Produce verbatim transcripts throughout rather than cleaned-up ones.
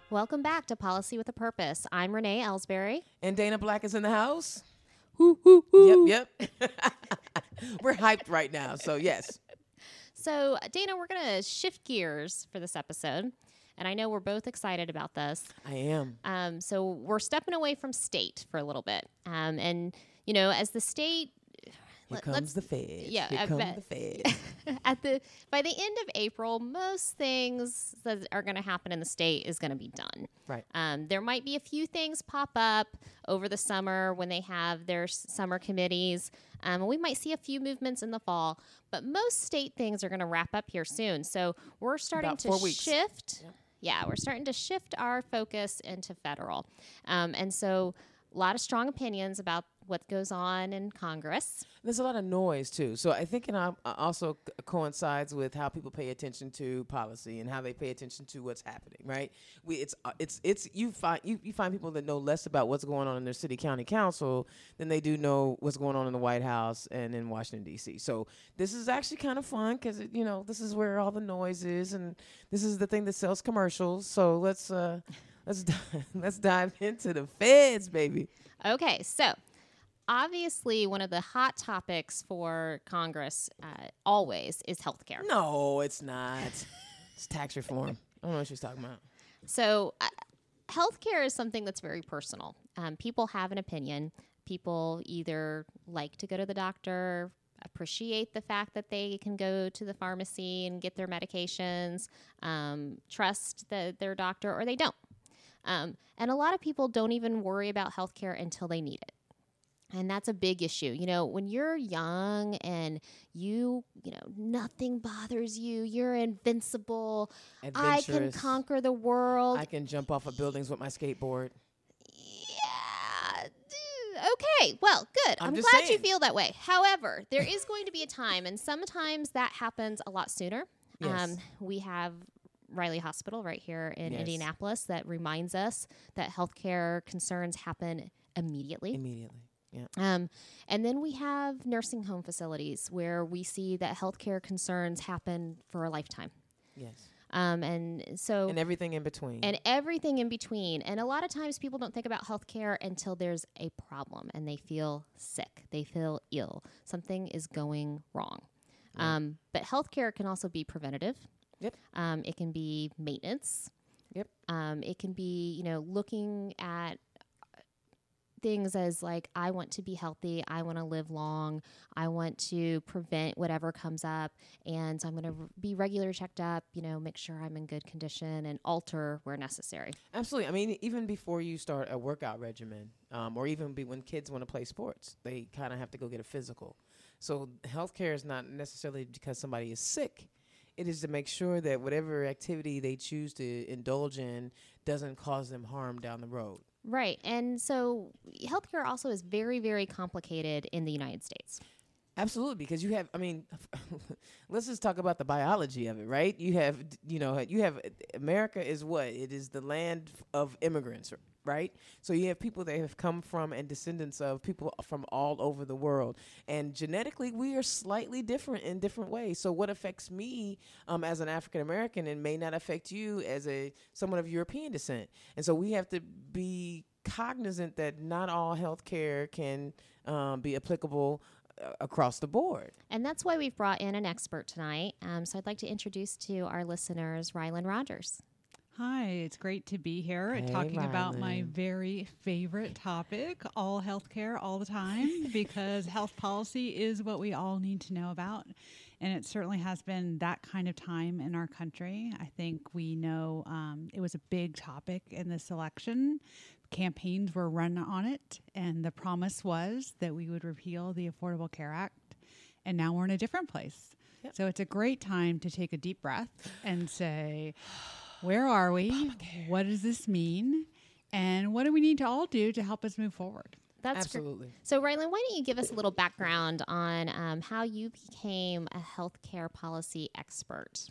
Welcome back to Policy with a Purpose. I'm Renee Ellsbury. And Dana Black is in the house. Woo, woo, woo. Yep, yep. We're hyped right now, so yes. So, Dana, we're going to shift gears for this episode. And I know we're both excited about this. I am. Um, so we're stepping away from state for a little bit. Um, and, you know, as the state... Here let, comes the feds. Yeah, Here I come bet. the feds. At the by the end of April, most things that are going to happen in the state is going to be done. Right. Um, there might be a few things pop up over the summer when they have their s- summer committees. Um, we might see a few movements in the fall, but most state things are going to wrap up here soon. So we're starting About to four weeks. shift. Yep. Yeah, we're starting to shift our focus into federal. Um, and so a lot of strong opinions about what goes on in Congress. There's a lot of noise, too. So I think it uh, also c- coincides with how people pay attention to policy and how they pay attention to what's happening, right? We, it's, uh, it's, it's, you find, you, you find people that know less about what's going on in their city, county council than they do know what's going on in the White House and in Washington, D C. So this is actually kind of fun because, you know, this is where all the noise is and this is the thing that sells commercials. So let's, uh, let's, di- let's dive into the feds, baby. Okay, so obviously one of the hot topics for Congress uh, always is healthcare. No, it's not. It's tax reform. I don't know what she's talking about. So uh, healthcare is something that's very personal. Um, people have an opinion. People either like to go to the doctor, appreciate the fact that they can go to the pharmacy and get their medications, um, trust the, their doctor, or they don't. Um, and a lot of people don't even worry about healthcare until they need it. And that's a big issue. You know, when you're young and you, you know, nothing bothers you, you're invincible. I can Adventurous. conquer the world. I can jump off of buildings with my skateboard. Yeah. d- Okay. Well, good. I'm, I'm just glad you saying. feel that way. However, there is going to be a time, and sometimes that happens a lot sooner. Yes. Um, we have Riley Hospital right here in Yes. Indianapolis that reminds us that healthcare concerns happen immediately. Immediately. Yeah. Um, and then we have nursing home facilities where we see that healthcare concerns happen for a lifetime. Yes. Um, and so And everything in between. and everything in between. And a lot of times people don't think about healthcare until there's a problem and they feel sick. They feel ill. Something is going wrong. Right. Um, but healthcare can also be preventative. Yep. Um, it can be maintenance. Yep. Um, it can be, you know, looking at things as like, I want to be healthy. I want to live long. I want to prevent whatever comes up. And so I'm going to r- be regular checked up, you know, make sure I'm in good condition and alter where necessary. Absolutely. I mean, even before you start a workout regimen, um, or even be when kids want to play sports, they kind of have to go get a physical. So healthcare is not necessarily because somebody is sick. It is to make sure that whatever activity they choose to indulge in doesn't cause them harm down the road. Right. And so healthcare also is very, very complicated in the United States. Absolutely, because you have, I mean, let's just talk about the biology of it, right? You have, you know, you have, America is what? It is the land of immigrants, right? So you have people that have come from and descendants of people from all over the world. And genetically, we are slightly different in different ways. So what affects me um, as an African American and may not affect you as a someone of European descent. And so we have to be cognizant that not all healthcare can um, be applicable uh, across the board. And that's why we've brought in an expert tonight. Um, so I'd like to introduce to our listeners Rylan Rogers. Hi, it's great to be here Hey, talking about my Rylan. very favorite topic, all healthcare all the time, because health policy is what we all need to know about. And it certainly has been that kind of time in our country. I think we know um, it was a big topic in this election. Campaigns were run on it, and the promise was that we would repeal the Affordable Care Act. And now we're in a different place. Yep. So it's a great time to take a deep breath and say, where are we? What does this mean? And what do we need to all do to help us move forward? That's gr- Absolutely. So, Rylan, why don't you give us a little background on um, how you became a healthcare policy expert?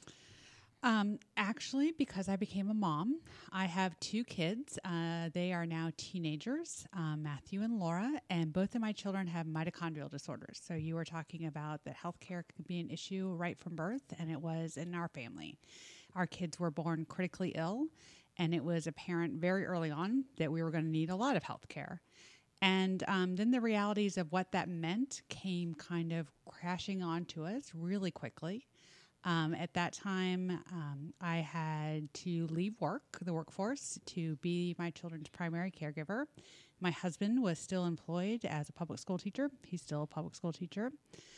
Um, actually, because I became a mom, I have two kids. Uh, they are now teenagers, um, Matthew and Laura, and both of my children have mitochondrial disorders. So you were talking about that healthcare could be an issue right from birth, and it was in our family. Our kids were born critically ill, and it was apparent very early on that we were going to need a lot of health care. And um, then the realities of what that meant came kind of crashing onto us really quickly. Um, at that time, um, I had to leave work, the workforce, to be my children's primary caregiver. My husband was still employed as a public school teacher. He's still a public school teacher.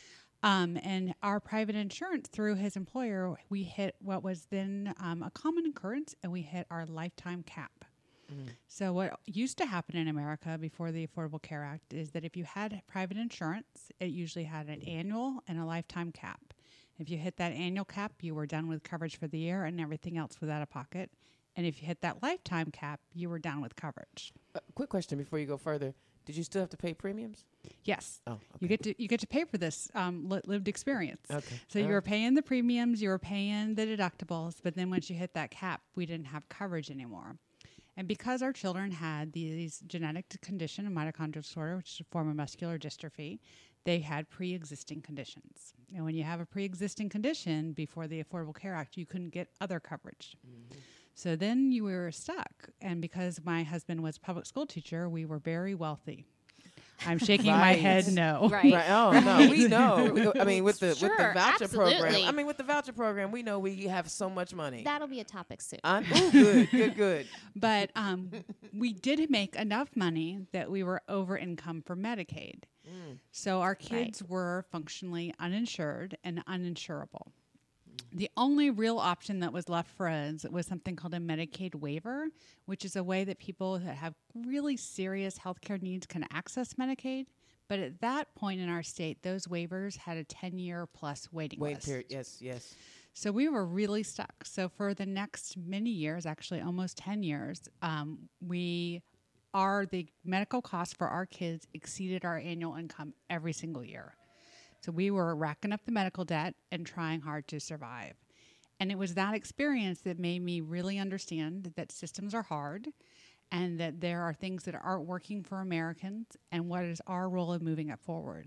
Um, and our private insurance through his employer, we hit what was then um, a common occurrence, and we hit our lifetime cap. Mm. So what used to happen in America before the Affordable Care Act is that if you had private insurance, it usually had an annual and a lifetime cap. If you hit that annual cap, you were done with coverage for the year, and everything else was out of pocket. And if you hit that lifetime cap, you were done with coverage. Uh, quick question before you go further. Did you still have to pay premiums? Yes. Oh, okay. You get to you get to pay for this um, li- lived experience. Okay. So All you were right. paying the premiums, you were paying the deductibles, but then once you hit that cap, we didn't have coverage anymore. And because our children had these genetic condition, a mitochondrial disorder, which is a form of muscular dystrophy, they had pre-existing conditions. And when you have a pre-existing condition before the Affordable Care Act, you couldn't get other coverage. Mm-hmm. So then you were stuck. And because my husband was a public school teacher, we were very wealthy. I'm shaking Right. my head no. Right. Right. Oh no, we know. We- I mean, with the with Sure, the voucher absolutely. program. I mean, with the voucher program, we know we have so much money. That'll be a topic soon. I, ooh, good, good, good. But um, we did make enough money that we were over income for Medicaid. Mm. So our kids right. were functionally uninsured and uninsurable. Mm. The only real option that was left for us was something called a Medicaid waiver, which is a way that people that have really serious healthcare needs can access Medicaid. But at that point in our state, those waivers had a ten-year plus waiting Wait list. period. Yes, yes. So we were really stuck. So for the next many years, actually almost ten years, um, we are the medical costs for our kids exceeded our annual income every single year. So we were racking up the medical debt and trying hard to survive. And it was that experience that made me really understand that systems are hard and that there are things that aren't working for Americans and what is our role in moving it forward.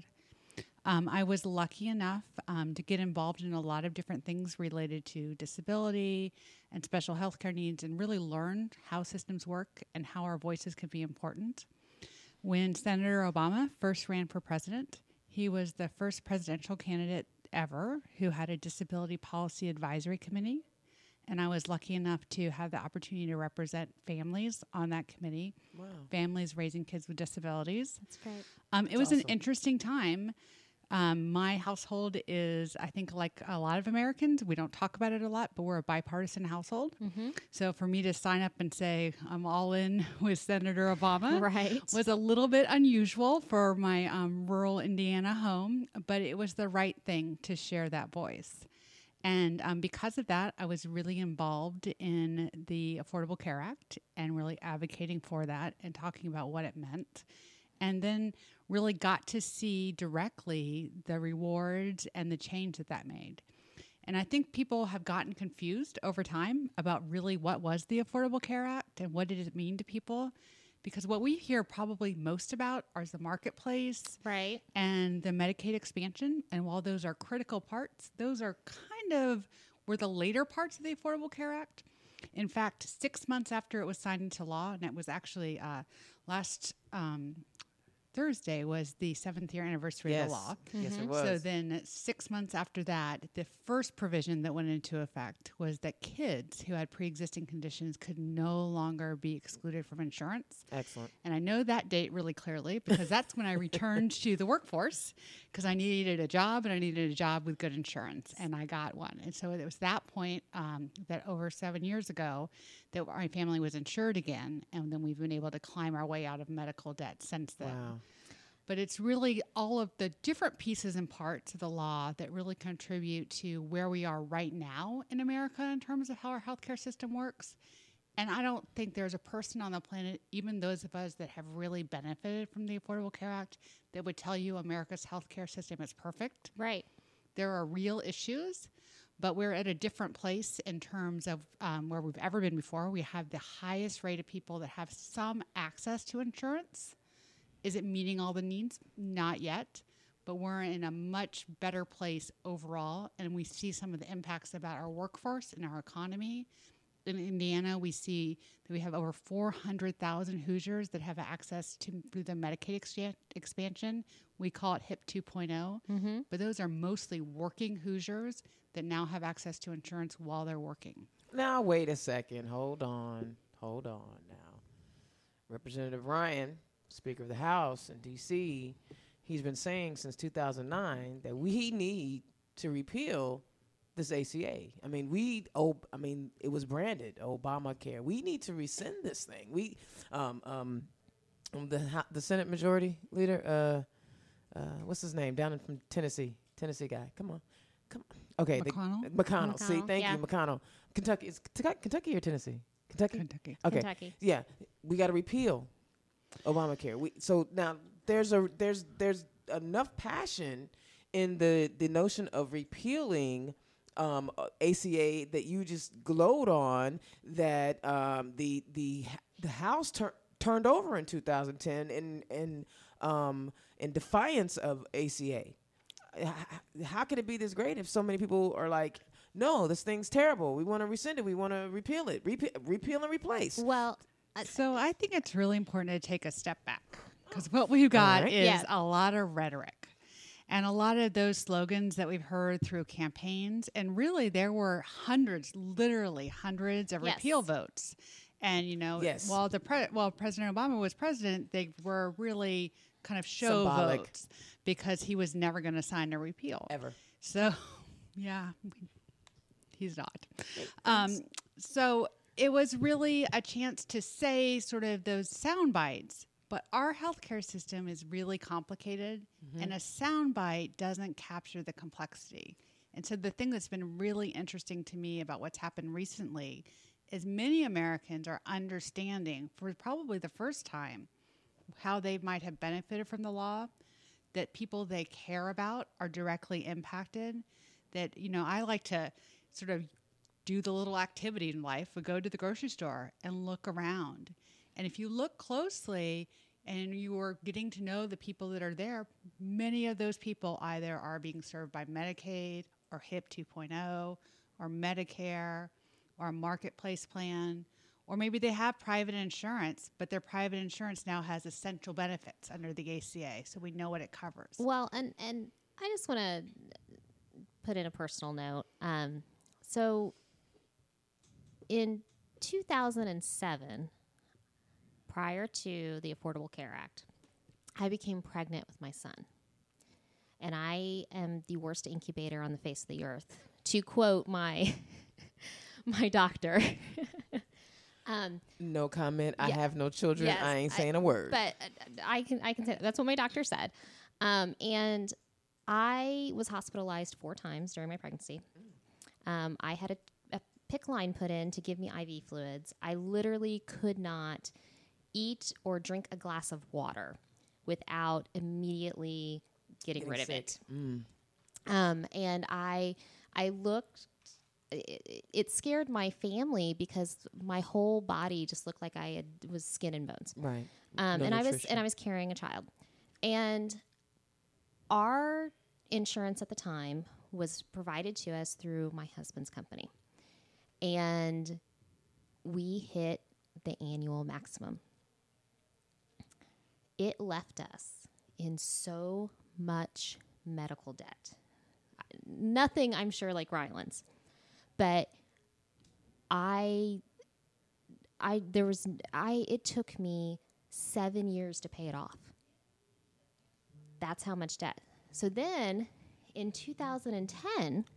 Um, I was lucky enough um, to get involved in a lot of different things related to disability and special healthcare needs and really learn how systems work and how our voices can be important. When Senator Obama first ran for president, he was the first presidential candidate ever who had a disability policy advisory committee. And I was lucky enough to have the opportunity to represent families on that committee, Wow. families raising kids with disabilities. That's great. Um, it That's was awesome. an interesting time. Um, my household is, I think, like a lot of Americans, we don't talk about it a lot, but we're a bipartisan household. Mm-hmm. So for me to sign up and say I'm all in with Senator Obama Right. was a little bit unusual for my um, rural Indiana home, but it was the right thing to share that voice. And um, because of that, I was really involved in the Affordable Care Act and really advocating for that and talking about what it meant. And then really got to see directly the rewards and the change that that made. And I think people have gotten confused over time about really what was the Affordable Care Act and what did it mean to people. Because what we hear probably most about is the marketplace Right. and the Medicaid expansion. And while those are critical parts, those are kind of were the later parts of the Affordable Care Act. In fact, six months after it was signed into law, and it was actually uh, last um, Thursday was the seventh year anniversary Yes. of the law. Yes, it Mhm. was. So then six months after that, the first provision that went into effect was that kids who had pre-existing conditions could no longer be excluded from insurance. Excellent. And I know that date really clearly because that's when I returned to the workforce because I needed a job and I needed a job with good insurance, and I got one. And so it was that point um, that over seven years ago that my family was insured again, and then we've been able to climb our way out of medical debt since then. Wow. But it's really all of the different pieces and parts of the law that really contribute to where we are right now in America in terms of how our healthcare system works. And I don't think there's a person on the planet, even those of us that have really benefited from the Affordable Care Act, that would tell you America's healthcare system is perfect. Right. There are real issues, but we're at a different place in terms of um, where we've ever been before. We have the highest rate of people that have some access to insurance. Is it meeting all the needs? Not yet, but we're in a much better place overall, and we see some of the impacts about our workforce and our economy in Indiana, we see that we have over four hundred thousand Hoosiers that have access to through the Medicaid expan- expansion. We call it HIP 2.0, Mm-hmm. but those are mostly working Hoosiers that now have access to insurance while they're working. Now, wait a second. Hold on. Hold on now. Representative Ryan, Speaker of the House in D C, he's been saying since two thousand nine that we need to repeal this A C A. I mean, we, oh, I mean, it was branded Obamacare. We need to rescind this thing. We, um, um, the ho- the Senate Majority Leader, uh, uh, what's his name, down in from Tennessee, Tennessee guy. Come on, come on. Okay, the- McConnell? McConnell. See, McConnell, thank yeah. you, McConnell. Kentucky is Kentucky, Kentucky or Tennessee? Kentucky. Kentucky. Okay. Kentucky. Yeah, we got to repeal Obamacare. We so now there's a there's there's enough passion in the the notion of repealing um, uh, A C A that you just glowed on that um, the the the House tur- turned over in two thousand ten in in um, in defiance of A C A. H- How could it be this great if so many people are like, no, this thing's terrible. We want to rescind it. We want to repeal it. Repe- repeal and replace. Well, So I think it's really important to take a step back because what we've got right. is Yeah. a lot of rhetoric and a lot of those slogans that we've heard through campaigns. And really, there were hundreds, literally hundreds of Yes. repeal votes. And, you know, Yes. while the pre- while President Obama was president, they were really kind of show Symbolic. votes because he was never going to sign a repeal. Ever. So, yeah, he's not. Um, so it was really a chance to say sort of those sound bites. But our healthcare system is really complicated, and a sound bite doesn't capture the complexity. And so the thing that's been really interesting to me about what's happened recently is many Americans are understanding for probably the first time how they might have benefited from the law, that people they care about are directly impacted. That, you know, I like to sort of do the little activity in life. We go to the grocery store and look around. And if you look closely and you are getting to know the people that are there, many of those people either are being served by Medicaid or HIP 2.0 or Medicare or a marketplace plan, or maybe they have private insurance, but their private insurance now has essential benefits under the A C A, so we know what it covers. well, and and I just want to put in a personal note. Um, so in two thousand seven, prior to the Affordable Care Act, I became pregnant with my son. And I am the worst incubator on the face of the earth, to quote my my doctor. um, No comment. I Yeah. have no children. Yes, I ain't I- saying a word. but uh, I can I can say that's what my doctor said. Um, and I was hospitalized four times during my pregnancy. Um, I had a, a PICC line put in to give me I V fluids. I literally could not eat or drink a glass of water without immediately getting, Getting rid of sick. it. Mm. Um, and I I looked. It, it scared my family because my whole body just looked like I had was skin and bones. Right. Um, No and I was nutrition. and I was carrying a child, and our insurance at the time was provided to us through my husband's company, and we hit the annual maximum. It left us in so much medical debt. Nothing, I'm sure, like Ryland's, but I, I there was I. It took me seven years to pay it off. That's how much debt. So then, in two thousand ten,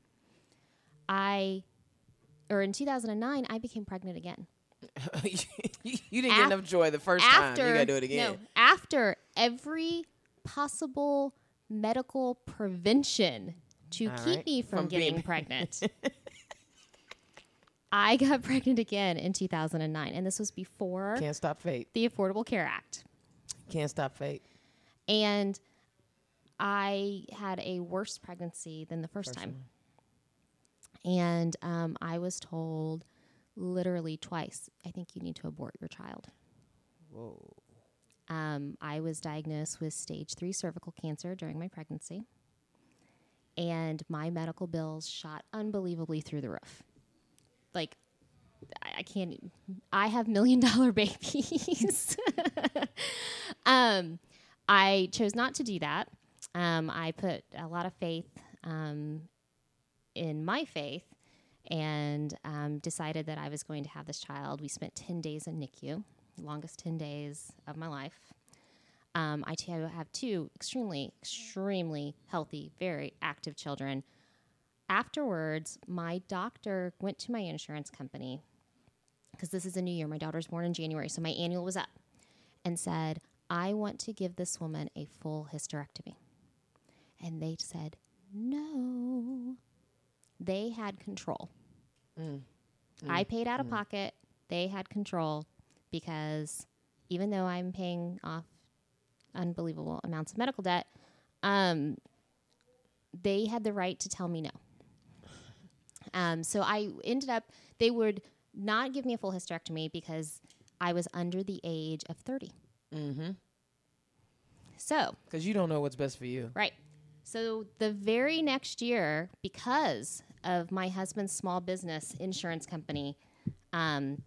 I, or in two thousand nine, I became pregnant again. you you didn't get Af- enough joy the first After, time. You gotta do it again. No, after every possible medical prevention to All keep right. me from, From getting being- pregnant, I got pregnant again in two thousand nine, and this was before Can't stop fate. the Affordable Care Act. Can't stop fate. And I had a worse pregnancy than the first, First time. one. And um, I was told literally twice, I think you need to abort your child. Whoa. Um, I was diagnosed with stage three cervical cancer during my pregnancy. And my medical bills shot unbelievably through the roof. Like, I, I can't. I have million dollar babies. um, I chose not to do that. Um, I put a lot of faith um, in my faith, and um, decided that I was going to have this child. We spent ten days in N I C U, longest ten days of my life. Um, I t- have two extremely, extremely healthy, very active children. Afterwards, my doctor went to my insurance company, because this is a new year. My daughter's born in January, so my annual was up, and said, I want to give this woman a full hysterectomy. And they said, no. They had control. Mm. Mm. I paid out mm. of pocket. They had control, because even though I'm paying off unbelievable amounts of medical debt, um, they had the right to tell me no. Um, so I ended up, they would not give me a full hysterectomy because I was under the age of thirty. Mm-hmm. So. Because you don't know what's best for you. Right. So the very next year, because of my husband's small business insurance company um,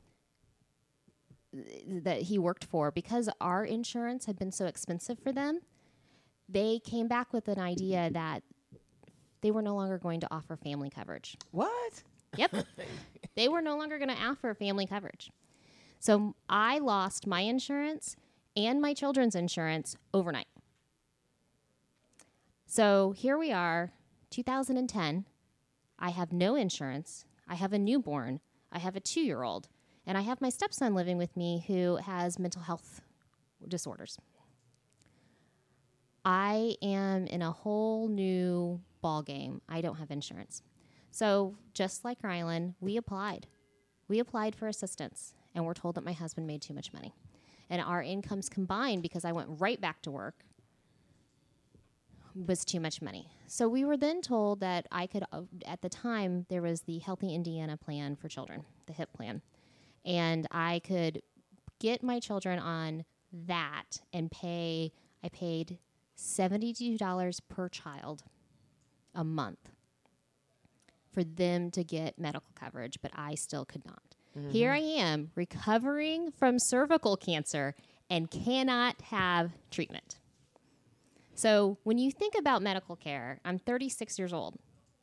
th- that he worked for, because our insurance had been so expensive for them, they came back with an idea that they were no longer going to offer family coverage. What? Yep. They were no longer going to offer family coverage. So I lost my insurance and my children's insurance overnight. So here we are, two thousand ten. I have no insurance. I have a newborn. I have a two-year-old. And I have my stepson living with me who has mental health disorders. I am in a whole new ball game. I don't have insurance. So just like Rylan, we applied. We applied for assistance, and we're told that my husband made too much money. And our incomes combined, because I went right back to work, was too much money. So we were then told that I could, uh, at the time, there was the Healthy Indiana plan for children, the HIP plan. And I could get my children on that and pay, I paid seventy-two dollars per child a month for them to get medical coverage, but I still could not. Mm-hmm. Here I am recovering from cervical cancer and cannot have treatment. So when you think about medical care, I'm thirty-six years old.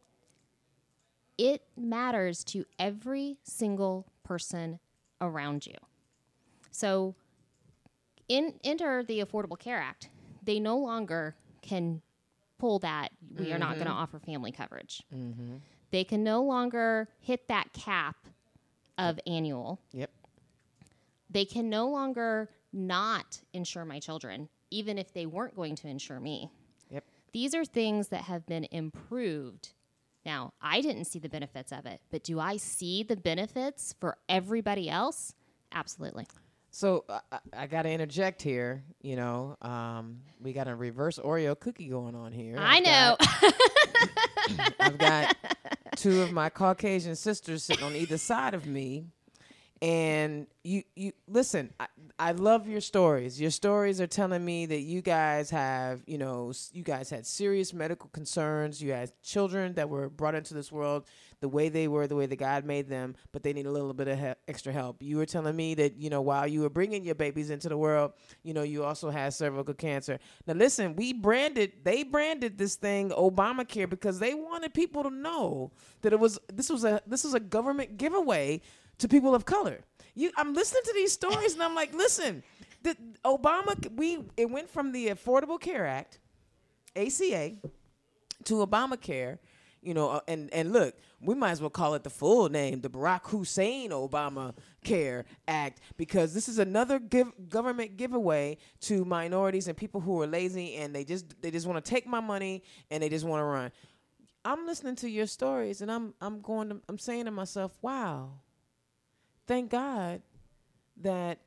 It matters to every single person around you. So in, enter the Affordable Care Act. They no longer can pull that, we mm-hmm. are not going to offer family coverage. Mm-hmm. They can no longer hit that cap of annual. Yep. They can no longer not insure my children, even if they weren't going to insure me. Yep. These are things that have been improved. Now, I didn't see the benefits of it, but do I see the benefits for everybody else? Absolutely. So uh, I, I got to interject here. You know, um, we got a reverse Oreo cookie going on here. I I've know. Got, I've got two of my Caucasian sisters sitting on either side of me. And you, you listen, I, I love your stories. Your stories are telling me that you guys have, you know, you guys had serious medical concerns. You had children that were brought into this world the way they were, the way that God made them, but they need a little bit of he- extra help. You were telling me that, you know, while you were bringing your babies into the world, you know, you also had cervical cancer. Now, listen, we branded, they branded this thing Obamacare because they wanted people to know that it was, this was a, this was a government giveaway to people of color. You, I'm listening to these stories and I'm like, listen, the Obama, we it went from the Affordable Care Act, A C A, to Obamacare, you know, uh, and and look, we might as well call it the full name, the Barack Hussein Obamacare Act, because this is another give, government giveaway to minorities and people who are lazy and they just they just want to take my money and they just want to run. I'm listening to your stories and I'm I'm going to, I'm saying to myself, wow. Thank God that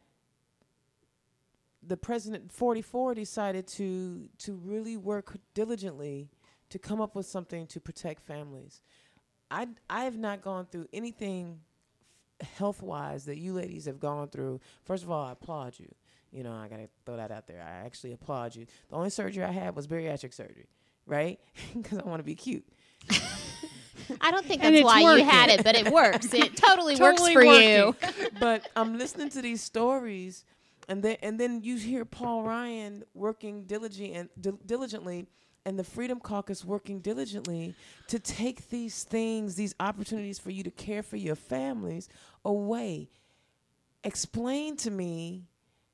the president forty-four decided to to really work diligently to come up with something to protect families. I I have not gone through anything health-wise that you ladies have gone through. First of all, I applaud you. You know, I got to throw that out there. I actually applaud you. The only surgery I had was bariatric surgery, right? Because I want to be cute. I don't think And that's it's why working. you had it, but it works. It totally, Totally works for you. But I'm listening to these stories, and then and then you hear Paul Ryan working diligently and dil- diligently, and the Freedom Caucus working diligently to take these things, these opportunities for you to care for your families away. Explain to me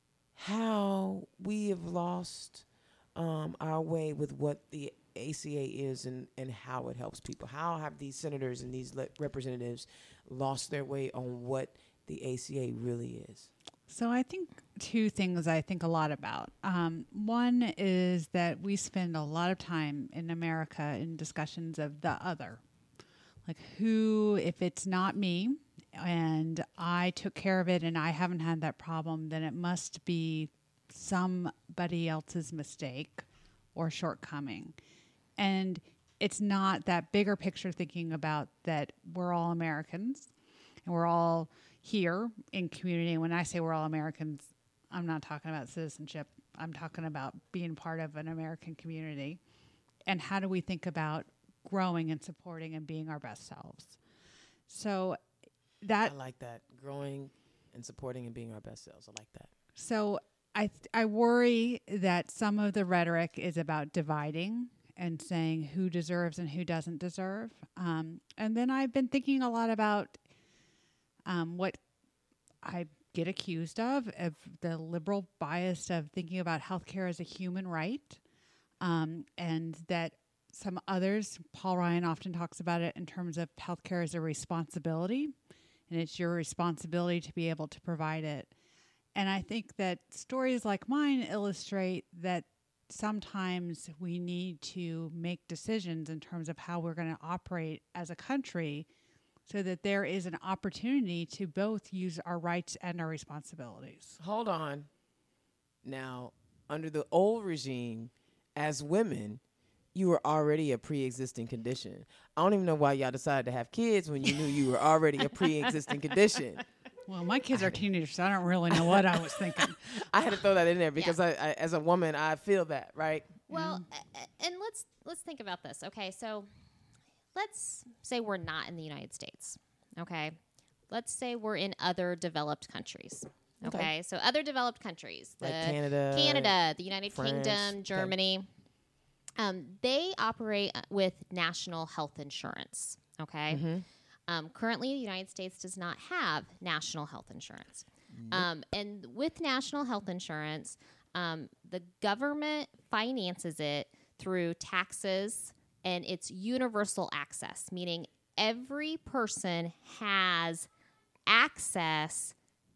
how we have lost um, our way with what the A C A is and, and how it helps people. How have these senators and these le- representatives lost their way on what the A C A really is? So I think two things I think a lot about. Um, one is that we spend a lot of time in America in discussions of the other. Like who, if it's not me and I took care of it and I haven't had that problem, then it must be somebody else's mistake or shortcoming. And it's not that bigger picture thinking about that we're all Americans and we're all here in community. And when I say we're all Americans, I'm not talking about citizenship. I'm talking about being part of an American community. And how do we think about growing and supporting and being our best selves? So that I like that. Growing and supporting and being our best selves. I like that. So I th- I worry that some of the rhetoric is about dividing and saying who deserves and who doesn't deserve. Um, and then I've been thinking a lot about um, what I get accused of, of the liberal bias of thinking about healthcare as a human right, um, and that some others, Paul Ryan often talks about it in terms of healthcare as a responsibility, and it's your responsibility to be able to provide it. And I think that stories like mine illustrate that sometimes we need to make decisions in terms of how we're going to operate as a country so that there is an opportunity to both use our rights and our responsibilities. Hold on. Now, under the old regime, as women, you were already a pre-existing condition. I don't even know why y'all decided to have kids when you knew you were already a pre-existing condition. Well, my kids are teenagers, so I don't really know what I was thinking. I had to throw that in there because I, I, as a woman, I feel that, right? Well, a- a- and let's let's think about this. Okay, so let's say we're not in the United States. Okay, let's say we're in other developed countries. Okay, Okay. so other developed countries, the Like Canada, Canada, the United France. Kingdom, Okay. Germany. Um, they operate uh, with national health insurance. Okay. Mhm. Um, currently, the United States does not have national health insurance. Um, and with national health insurance, um, the government finances it through taxes and it's universal access, meaning every person has access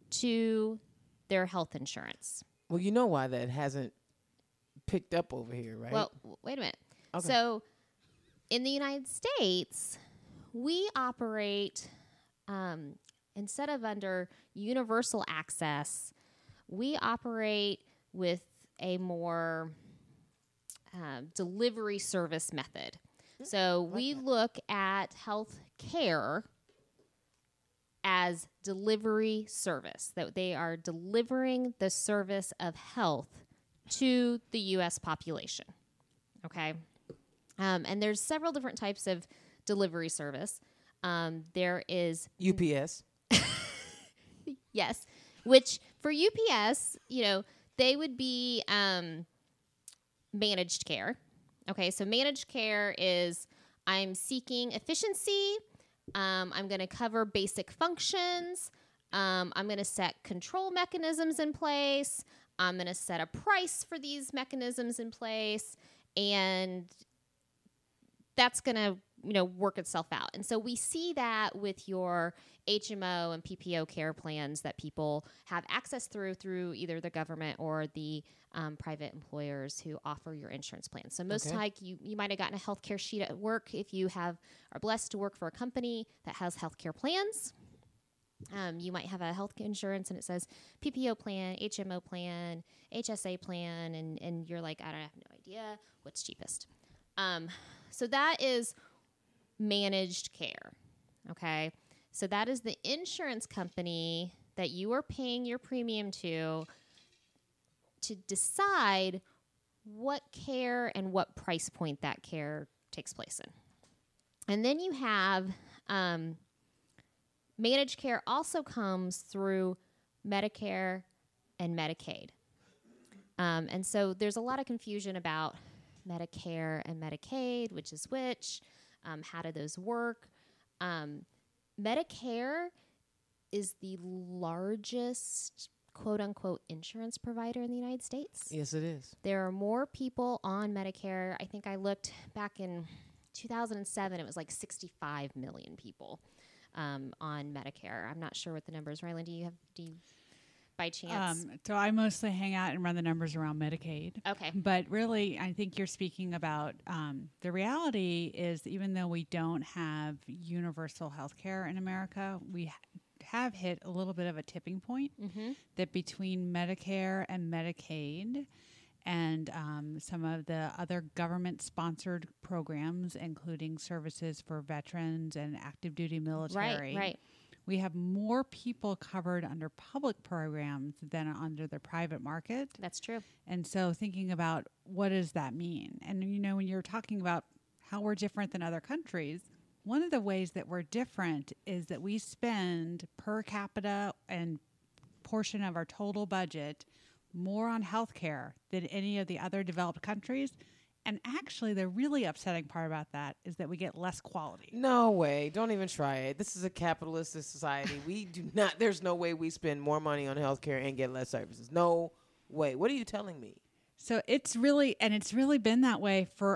to their health insurance. Well, you know why that hasn't picked up over here, right? Well, w- wait a minute. Okay. So in the United States, we operate, um, instead of under universal access, we operate with a more uh, delivery service method. So like we that. look at health care as delivery service, that they are delivering the service of health to the U S population. Okay. Um, and there's several different types of delivery service. Um, there is, U P S. yes, which for U P S, you know, they would be um, managed care. Okay. So managed care is I'm seeking efficiency. Um, I'm going to cover basic functions. Um, I'm going to set control mechanisms in place. I'm going to set a price for these mechanisms in place. And that's going to, you know, work itself out. And so we see that with your H M O and P P O care plans that people have access through through either the government or the um, private employers who offer your insurance plan. So most Okay. like you, you might have gotten a healthcare sheet at work if you have are blessed to work for a company that has healthcare plans. Um, you might have a health insurance and it says P P O plan, H M O plan, H S A plan, and, and you're like, I don't have no idea what's cheapest. Um, so that is managed care, okay? So that is the insurance company that you are paying your premium to to decide what care and what price point that care takes place in. And then you have um, managed care also comes through Medicare and Medicaid. Um, and so there's a lot of confusion about Medicare and Medicaid, which is which, um, how do those work? Um, Medicare is the largest quote unquote insurance provider in the United States. Yes, it is. There are more people on Medicare. I think I looked back in two thousand seven, it was like sixty-five million people um, on Medicare. I'm not sure what the number is. Rylan, do you have, do you, by chance? Um, so I mostly hang out and run the numbers around Medicaid. Okay. But really, I think you're speaking about um, the reality is even though we don't have universal health care in America, we ha- have hit a little bit of a tipping point Mm-hmm. that between Medicare and Medicaid and um, some of the other government-sponsored programs, including services for veterans and active duty military, Right, right. we have more people covered under public programs than under the private market. That's true. And so thinking about what does that mean? And, you know, when you're talking about how we're different than other countries, one of the ways that we're different is that we spend per capita and portion of our total budget more on healthcare than any of the other developed countries. And actually, the really upsetting part about that is that we get less quality. No way. Don't even try it. This is a capitalist society. We do not, there's no way we spend more money on healthcare and get less services. No way. What are you telling me? So it's really, and it's really been that way for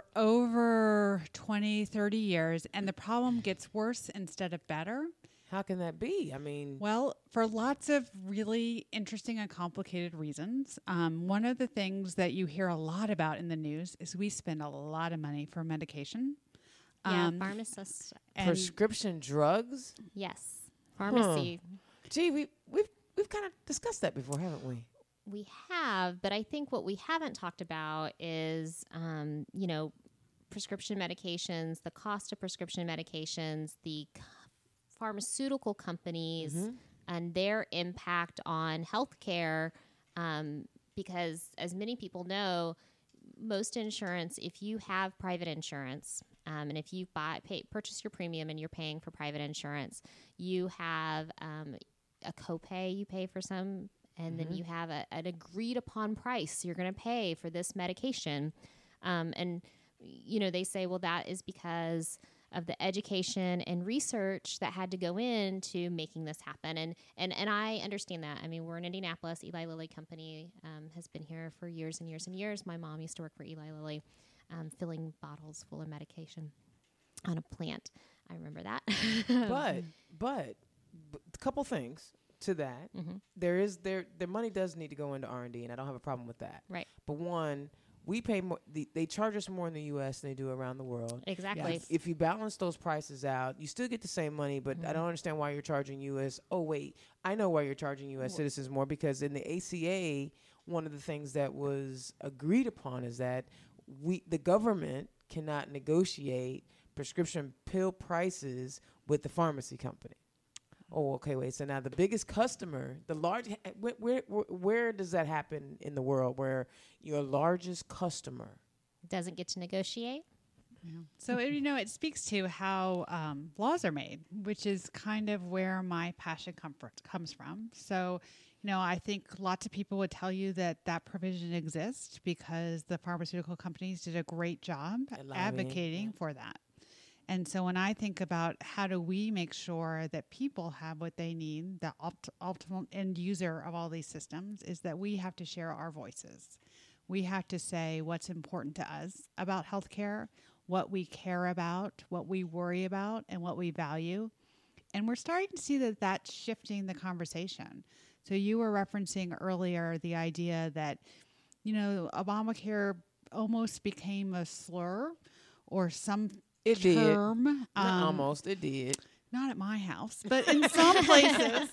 over twenty, thirty years. And the problem gets worse instead of better. How can that be? I mean, Well, for lots of really interesting and complicated reasons. Um, one of the things that you hear a lot about in the news is we spend a lot of money for medication. Yeah, Um, pharmacists. and prescription drugs? Yes. Pharmacy. Gee, we, we've, we've kind of discussed that before, haven't we? We have, but I think what we haven't talked about is, um, you know, prescription medications, the cost of prescription medications, the c- pharmaceutical companies, Mm-hmm. and their impact on healthcare. Um, because, as many people know, most insurance, if you have private insurance, um, and if you buy, pay, purchase your premium and you're paying for private insurance, you have um, a copay you pay for some. And Mm-hmm. then you have a, an agreed upon price you're going to pay for this medication. Um, and, you know, they say, well, that is because of the education and research that had to go into making this happen. And, and, and I understand that. I mean, we're in Indianapolis. Eli Lilly Company um, has been here for years and years and years. My mom used to work for Eli Lilly, um, filling bottles full of medication on a plant. I remember that. But, but, but a couple things to that. Mhm. There is, there, their money does need to go into R and D, and I don't have a problem with that. Right. But one, we pay more, the, they charge us more in the U S than they do around the world. Exactly. Yes. If you balance those prices out, you still get the same money, but I Mhm. don't understand why you're charging U S. Oh, wait, I know why you're charging U S Wh- citizens more, because in the A C A, one of the things that was agreed upon is that we, the government cannot negotiate prescription pill prices with the pharmacy company. Oh, okay, wait. So now the biggest customer, the large, where, where, where, where does that happen in the world where your largest customer? Doesn't get to negotiate. Yeah. So, it, you know, it speaks to how um, laws are made, which is kind of where my passion comfort comes from. So, you know, I think lots of people would tell you that that provision exists because the pharmaceutical companies did a great job At lobbying, advocating yeah. for that. And so when I think about how do we make sure that people have what they need, the opt- ultimate end user of all these systems is that we have to share our voices. We have to say what's important to us about healthcare, what we care about, what we worry about, and what we value. And we're starting to see that that's shifting the conversation. So you were referencing earlier the idea that, you know, Obamacare almost became a slur or some It did. term. Not um, almost, it did. Not at my house, but in some places.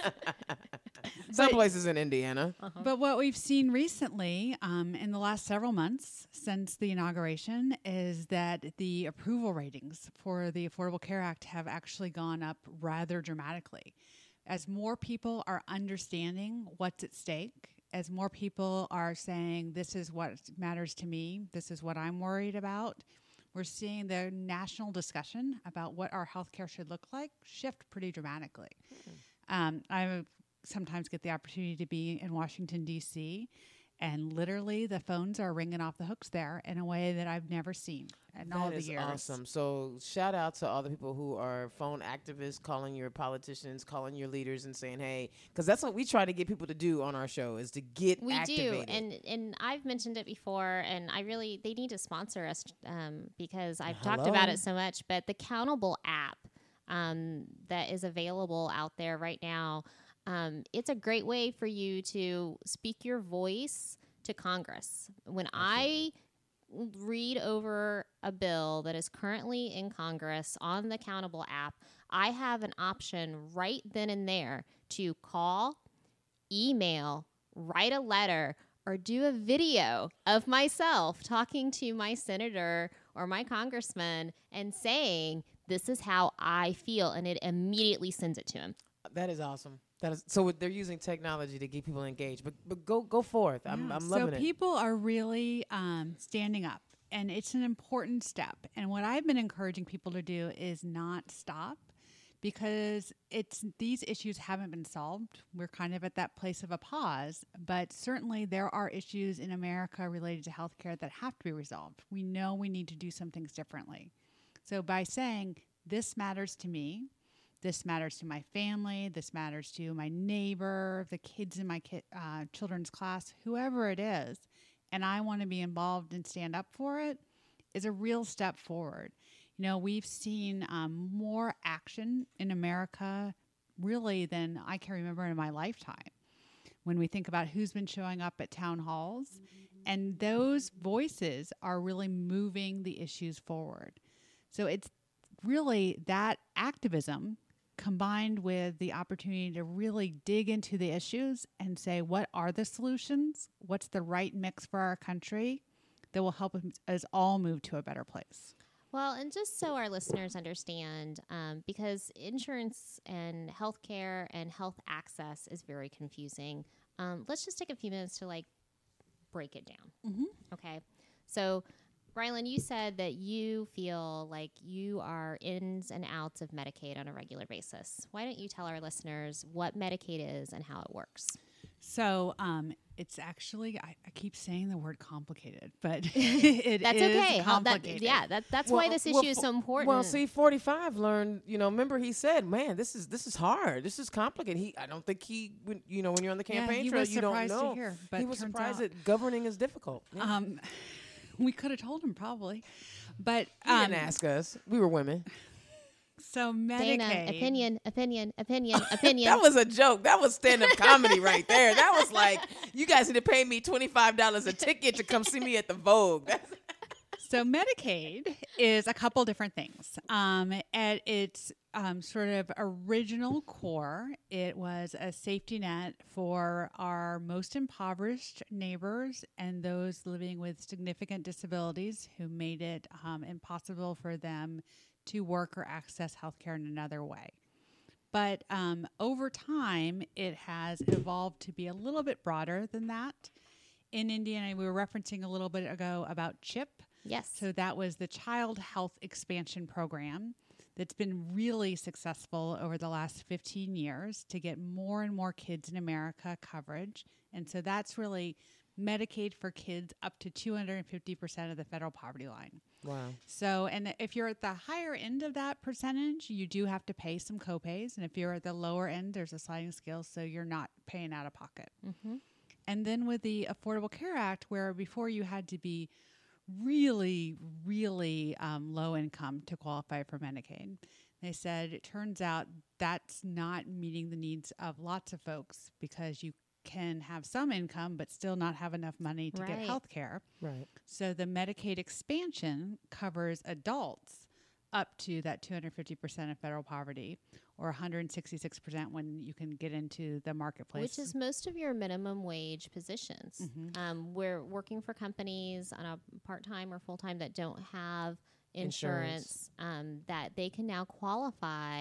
Some But- places in Indiana. But what we've seen recently um, in the last several months since the inauguration is that the approval ratings for the Affordable Care Act have actually gone up rather dramatically. As more people are understanding what's at stake, as more people are saying, this is what matters to me, this is what I'm worried about, we're seeing the national discussion about what our healthcare should look like shift pretty dramatically. Mm-hmm. Um, I sometimes get the opportunity to be in Washington, D C, and literally the phones are ringing off the hooks there in a way that I've never seen in that all the is years. Awesome. So shout out to all the people who are phone activists, calling your politicians, calling your leaders and saying, hey, because that's what we try to get people to do on our show is to get we activated. do. And, and I've mentioned it before, and I really, they need to sponsor us um, because I've Hello? talked about it so much, but the Countable app um, that is available out there right now, um, it's a great way for you to speak your voice to Congress. When Absolutely. I read over a bill that is currently in Congress on the Countable app, I have an option right then and there to call, email, write a letter, or do a video of myself talking to my senator or my congressman and saying, this is how I feel, and it immediately sends it to him. That is awesome. That is so. They're using technology to get people engaged. But but go go forth. I'm Yeah. I'm loving so it. So people are really um, standing up, and it's an important step. And what I've been encouraging people to do is not stop, because it's these issues haven't been solved. We're kind of at that place of a pause, but certainly there are issues in America related to healthcare that have to be resolved. We know we need to do some things differently. So by saying this matters to me, this matters to my family, this matters to my neighbor, the kids in my ki- uh, children's class, whoever it is, and I want to be involved and stand up for it, is a real step forward. You know, we've seen um, more action in America really than I can remember in my lifetime when we think about who's been showing up at town halls. Mm-hmm. And those voices are really moving the issues forward. So it's really that activism combined with the opportunity to really dig into the issues and say, what are the solutions? What's the right mix for our country that will help us all move to a better place? Well, and just so our listeners understand, um, because insurance and healthcare and health access is very confusing, um, let's just take a few minutes to like break it down. Mm-hmm. Okay. So Rylan, you said that you feel like you are ins and outs of Medicaid on a regular basis. Why don't you tell our listeners what Medicaid is and how it works? So um, it's actually, I, I keep saying the word complicated, but it that's is okay. complicated. That, yeah, that, that's well, why this issue well, is so important. Well, see, forty-five learned, you know, remember he said, man, this is this is hard. This is complicated. He, I don't think he, when, you know, when you're on the campaign yeah, he trail, was you don't surprised know. to hear, but he was turns surprised out, that governing is difficult. Yeah. Um, we could have told him probably, but he um, didn't ask us. We were women. So Medicaid. Dana, opinion, opinion, opinion, opinion. That was a joke. That was stand-up comedy right there. That was like, you guys need to pay me twenty-five dollars a ticket to come see me at the Vogue. That's So Medicaid is a couple different things. Um, at its um, sort of original core, it was a safety net for our most impoverished neighbors and those living with significant disabilities who made it um, impossible for them to work or access healthcare in another way. But um, over time, it has evolved to be a little bit broader than that. In Indiana, we were referencing a little bit ago about CHIP. Yes. So that was the Child Health Expansion Program that's been really successful over the last fifteen years to get more and more kids in America coverage. And so that's really Medicaid for kids up to two hundred fifty percent of the federal poverty line. wow. So, and if you're at the higher end of that percentage, you do have to pay some copays. And if you're at the lower end, there's a sliding scale, so you're not paying out of pocket. Mm-hmm. And then with the Affordable Care Act, where before you had to be really, really um, low income to qualify for Medicaid, they said it turns out that's not meeting the needs of lots of folks because you can have some income but still not have enough money to Right. get health care. Right. So the Medicaid expansion covers adults up to that two hundred fifty percent of federal poverty, or one hundred sixty-six percent when you can get into the marketplace. Which is most of your minimum wage positions. Mhm. Um, we're working for companies on a part-time or full-time that don't have insurance, Insurance. Um, that they can now qualify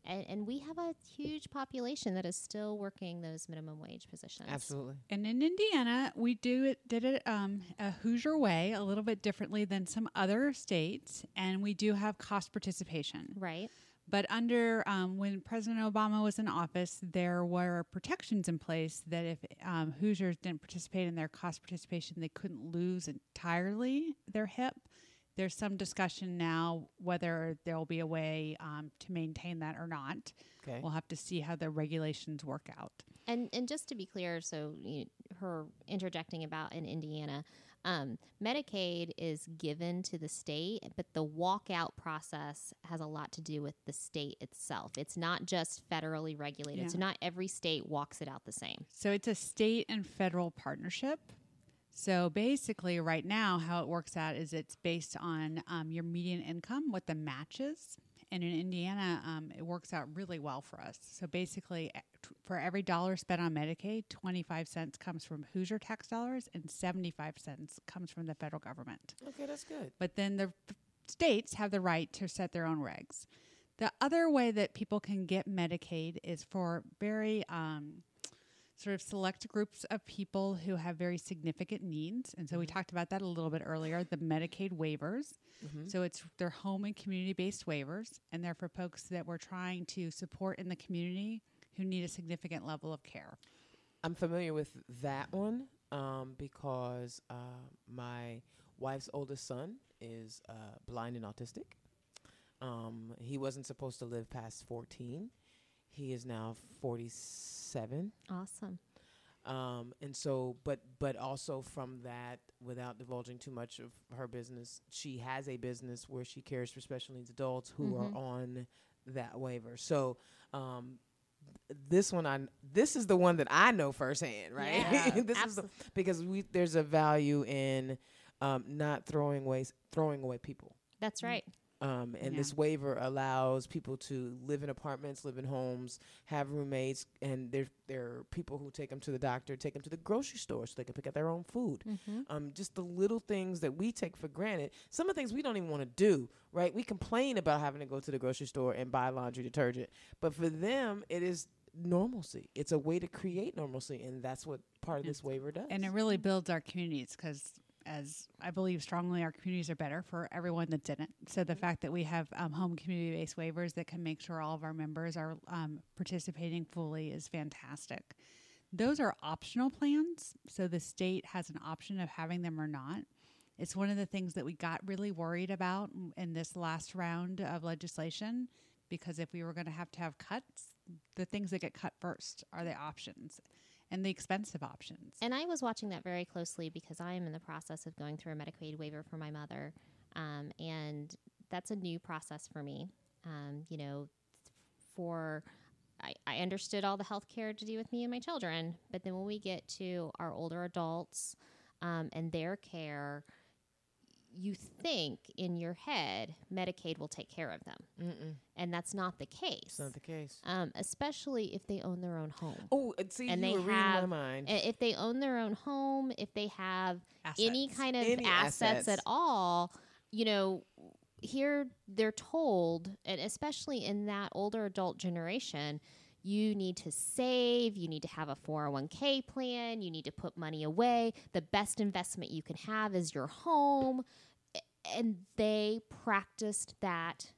And, and we have a huge population that is still working those minimum wage positions. Absolutely. And in Indiana, we do it did it um, a Hoosier way, a little bit differently than some other states, and we do have cost participation. Right. But under um, when President Obama was in office, there were protections in place that if um, Hoosiers didn't participate in their cost participation, they couldn't lose entirely their H I P. There's some discussion now whether there will be a way um, to maintain that or not. Okay. We'll have to see how the regulations work out. And and just to be clear, so you, her interjecting about in Indiana, um, Medicaid is given to the state, but the walkout process has a lot to do with the state itself. It's not just federally regulated, Yeah. so not every state walks it out the same. So it's a state and federal partnership. So basically, right now, how it works out is it's based on um, your median income, what the match is. And in Indiana, um, it works out really well for us. So basically, e- t- for every dollar spent on Medicaid, twenty-five cents comes from Hoosier tax dollars and seventy-five cents comes from the federal government. Okay, that's good. But then the f- states have the right to set their own regs. The other way that people can get Medicaid is for very um, sort of select groups of people who have very significant needs. And so we talked about that a little bit earlier, the Medicaid waivers. Mm-hmm. So it's they're home and community-based waivers, and they're for folks that we're trying to support in the community who need a significant level of care. I'm familiar with that one um, because uh, my wife's oldest son is uh, blind and autistic. Um, he wasn't supposed to live past fourteen. He is now forty-seven. Awesome. Um, and so, but but also from that, without divulging too much of her business, she has a business where she cares for special needs adults who Mhm. are on that waiver. So, um, th- this one, I this is the one that I know firsthand, right? Yeah, this is the, because we there's a value in um, not throwing away throwing away people. That's right. Um, and Yeah. this waiver allows people to live in apartments, live in homes, have roommates, and there there are people who take them to the doctor, take them to the grocery store so they can pick up their own food. Mm-hmm. Um, just the little things that we take for granted. Some of the things we don't even want to do, right? We complain about having to go to the grocery store and buy laundry detergent, but for them, it is normalcy. It's a way to create normalcy, and that's what part of Yes. this waiver does. And it really builds our communities because, as I believe strongly, our communities are better for everyone that's in it. So the fact that we have um, home community-based waivers that can make sure all of our members are um, participating fully is fantastic. Those are optional plans, so the state has an option of having them or not. It's one of the things that we got really worried about in- in this last round of legislation, because if we were going to have to have cuts, the things that get cut first are the options and the expensive options. And I was watching that very closely because I am in the process of going through a Medicaid waiver for my mother. Um, and that's a new process for me. Um, you know, for I, I understood all the health care to do with me and my children. But then when we get to our older adults um, and their care, you think in your head Medicaid will take care of them. Mm-mm, And that's not the case. it's not the case. Um, especially if they own their own home. Oh, and see, And you they were reading have- my mind. I- If they own their own home, if they have any Assets. kind of Any assets, assets. at all, you know, here they're told, and especially in that older adult generation, you need to save, you need to have a four oh one k plan, you need to put money away. The best investment you can have is your home. A- And they practiced that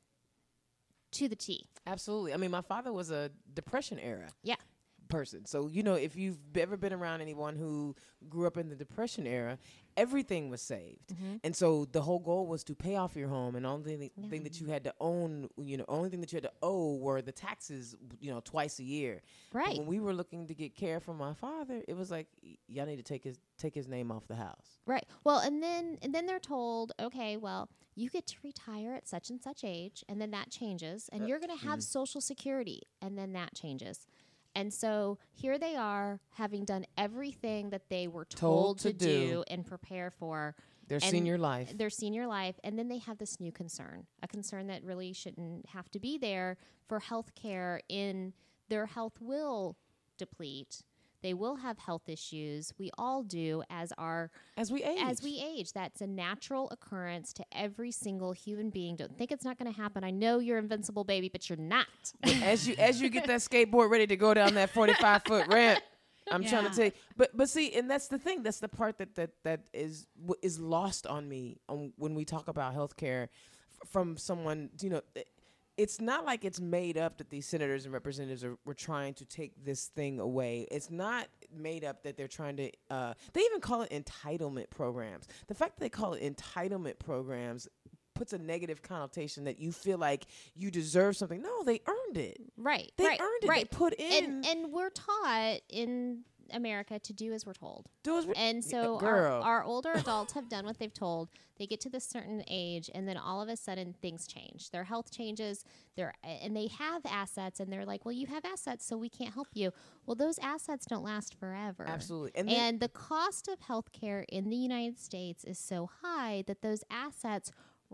to the T. Absolutely. I mean, my father was a Depression era Yeah. person. So, you know, if you've b- ever been around anyone who grew up in the Depression era, everything was saved. Mm-hmm. And so the whole goal was to pay off your home, and only thing, Yeah. thing that you had to own, you know, only thing that you had to owe were the taxes, you know, twice a year. But Right. when we were looking to get care from my father, it was like, y- y'all need to take his take his name off the house. Right. Well, and then and then they're told, okay, well, you get to retire at such and such age, and then that changes, and Uh, you're going to have Social Security, and then that changes. And so here they are, having done everything that they were told, Told to to do. do. and prepare for Their And senior life. their senior life, and then they have this new concern, a concern that really shouldn't have to be there for health care. In their health will deplete. They will have health issues. We all do as our As we age. as we age. That's a natural occurrence to every single human being. Don't think it's not going to happen. I know you're invincible, baby, but you're not. as you as you get that skateboard ready to go down that forty-five foot ramp, I'm Yeah. trying to tell you. But but see, and that's the thing. That's the part that that that is w- is lost on me um, when we talk about healthcare f- from someone. You know, i- it's not like it's made up that these senators and representatives are were trying to take this thing away. It's not made up that they're trying to. Uh, they even call it entitlement programs. The fact that they call it entitlement programs puts a negative connotation that you feel like you deserve something. No, they earned it. Right. They right, earned it. Right. They put in. and and we're taught in America to do as we're told. do as we- And so our, girl. our older adults have done what they've told. They get to this certain age, and then all of a sudden things change. Their health changes. They're and they have assets, and they're like, "Well, you have assets, so we can't help you." Well, those assets don't last forever. Absolutely. And, And, then, the cost of healthcare in the United States is so high that those assets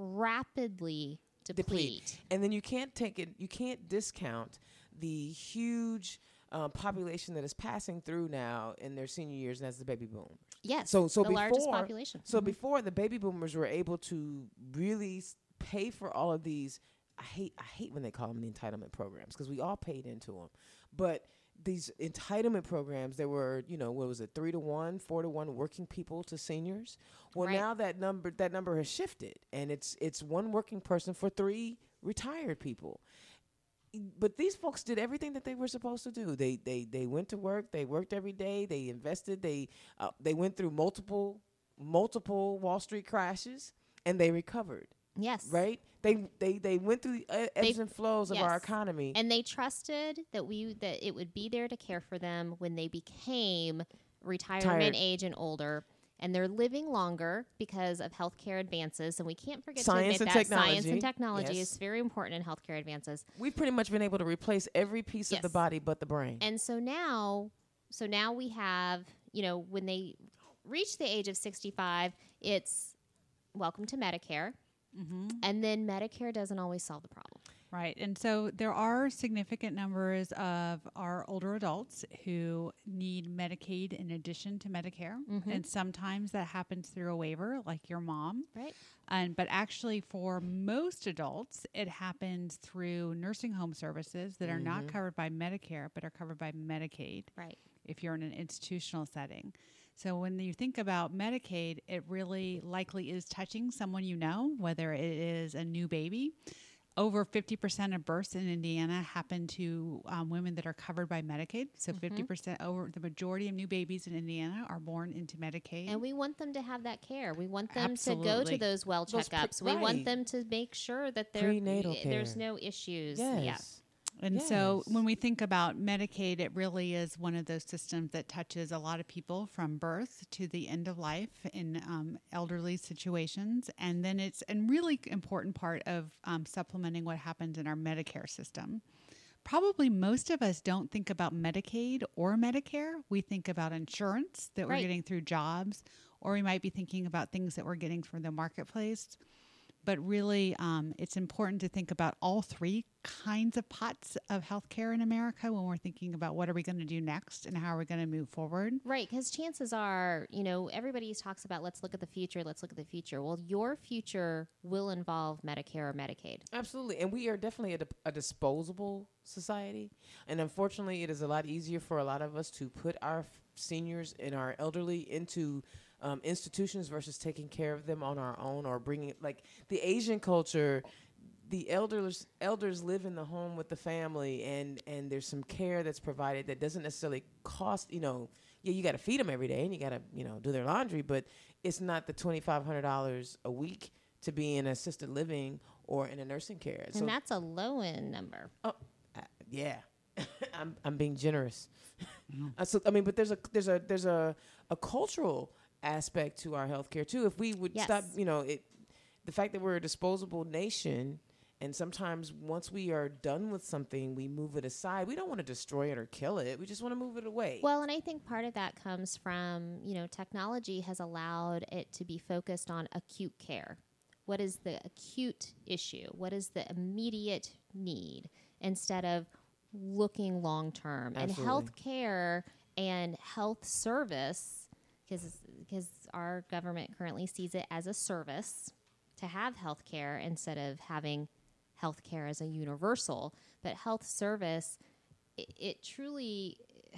rapidly deplete. deplete. And then you can't take it. You can't discount the huge uh, population that is passing through now in their senior years, and that's the baby boom. Yes. So- so the largest before- population. So Mhm. before the baby boomers were able to really s- pay for all of these, I hate I hate when they call them the entitlement programs because we all paid into them, but these entitlement programs, there were, you know, what was it, three to one, four to one working people to seniors. Well, Right. now that number that number has shifted, and it's it's one working person for three retired people. But these folks did everything that they were supposed to do. They they they went to work. They worked every day. They invested. They uh, they went through multiple multiple Wall Street crashes, and they recovered. Yes. Right? They they they went through the uh, ebbs They- and flows of our yes. economy. And they trusted that we that it would be there to care for them when they became retirement Tired. age and older. And they're living longer because of healthcare advances. And we can't forget Science to and admit that science technology. and technology Yes. is very important in healthcare advances. We've pretty much been able to replace every piece of the Yes. body but the brain. And so now, so now we have, you know, when they reach the age of sixty-five, it's welcome to Medicare. Mm-hmm. And then Medicare doesn't always solve the problem. Right. And so there are significant numbers of our older adults who need Medicaid in addition to Medicare. Mhm. And sometimes that happens through a waiver, like your mom. Right. And but actually for most adults, it happens through nursing home services that are not Mhm. covered by Medicare but are covered by Medicaid Right. if you're in an institutional setting. So when you think about Medicaid, it really likely is touching someone you know, whether it is a new baby. Over fifty percent of births in Indiana happen to um, women that are covered by Medicaid. So fifty percent, over the majority of new babies in Indiana are born into Medicaid. And we want them to have that care. We want them to go Absolutely. to those well Those pre- checkups. we want right. them to make sure that they're, Prenatal eh, there's care. no issues. yes. Yeah. And so Yes. when we think about Medicaid, it really is one of those systems that touches a lot of people from birth to the end of life in um, elderly situations. And then it's a really important part of um, supplementing what happens in our Medicare system. Probably most of us don't think about Medicaid or Medicare. We think about insurance that we're Right. getting through jobs, or we might be thinking about things that we're getting from the marketplace. But really, um, it's important to think about all three kinds of pots of healthcare in America when we're thinking about what are we going to do next and how are we going to move forward. Right, because chances are, you know, everybody talks about let's look at the future, let's look at the future. Well, your future will involve Medicare or Medicaid. Absolutely. And we are definitely a, di- a disposable society. And unfortunately, it is a lot easier for a lot of us to put our f- seniors and our elderly into um, institutions versus taking care of them on our own or bringing, like the Asian culture, the elders elders live in the home with the family, and, and there's some care that's provided that doesn't necessarily cost, you know, yeah, you got to feed them every day and you got to, you know, do their laundry, but it's not the twenty-five hundred dollars a week to be in assisted living or in a nursing care. And that's a low end number. Oh, uh, yeah, I'm I'm being generous. uh, so I mean, but there's a there's a there's a a cultural aspect to our healthcare too. If we would Yes. stop, you know, it, the fact that we're a disposable nation, and sometimes once we are done with something, we move it aside. We don't want to destroy it or kill it. We just want to move it away. Well, and I think part of that comes from, you know, technology has allowed it to be focused on acute care. What is the acute issue? What is the immediate need instead of looking long term? And Absolutely. healthcare And health service, because our government currently sees it as a service to have health care instead of having health care as a universal. But health service, it, it truly,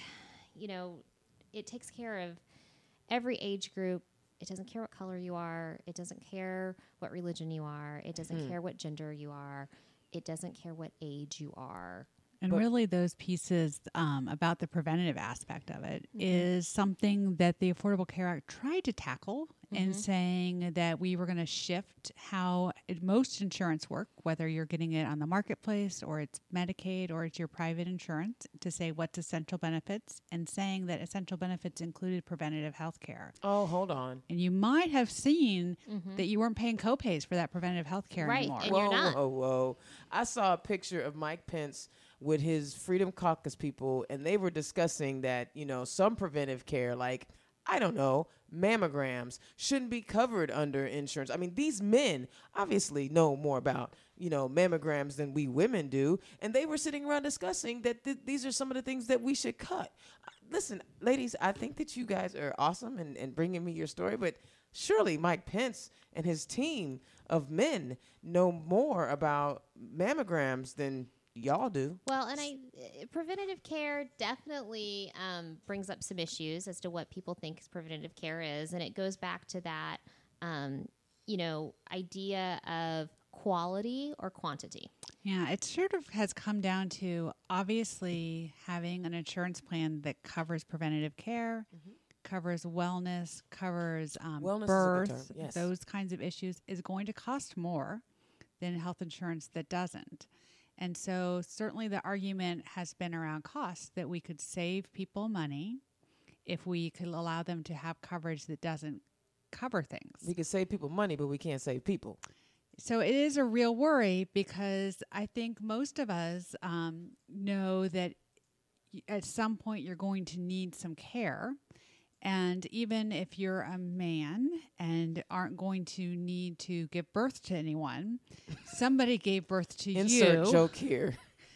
you know, it takes care of every age group. It doesn't care what color you are. It doesn't care what religion you are. It doesn't Hmm. care what gender you are. It doesn't care what age you are. And But- really, those pieces um, about the preventative aspect of it Mhm. is something that the Affordable Care Act tried to tackle in Mhm. saying that we were going to shift how it, most insurance work, whether you're getting it on the marketplace or it's Medicaid or it's your private insurance, to say what's essential benefits, and saying that essential benefits included preventative health care. Oh, hold on. And you might have seen Mm-hmm. that you weren't paying copays for that preventative health care Right, anymore. and whoa, you're not. whoa, whoa! I saw a picture of Mike Pence with his Freedom Caucus people, and they were discussing that, you know, some preventive care, like, I don't know, mammograms, shouldn't be covered under insurance. I mean, these men obviously know more about, you know, mammograms than we women do, and they were sitting around discussing that th- these are some of the things that we should cut. Uh, listen, ladies, I think that you guys are awesome and, and bringing me your story, but surely Mike Pence and his team of men know more about mammograms than y'all do. Well, and I uh, preventative care definitely um, brings up some issues as to what people think preventative care is, and it goes back to that, um, you know, idea of quality or quantity. Yeah, it sort of has come down to obviously having an insurance plan that covers preventative care, Mhm. covers wellness, covers um, Wellness is a good birth, term, yes. those kinds of issues is going to cost more than health insurance that doesn't. And so certainly the argument has been around cost, that we could save people money if we could allow them to have coverage that doesn't cover things. We can save people money, but we can't save people. So it is a real worry, because I think most of us um, know that y- at some point you're going to need some care. And even if you're a man and aren't going to need to give birth to anyone, somebody gave birth to Insert you. joke here.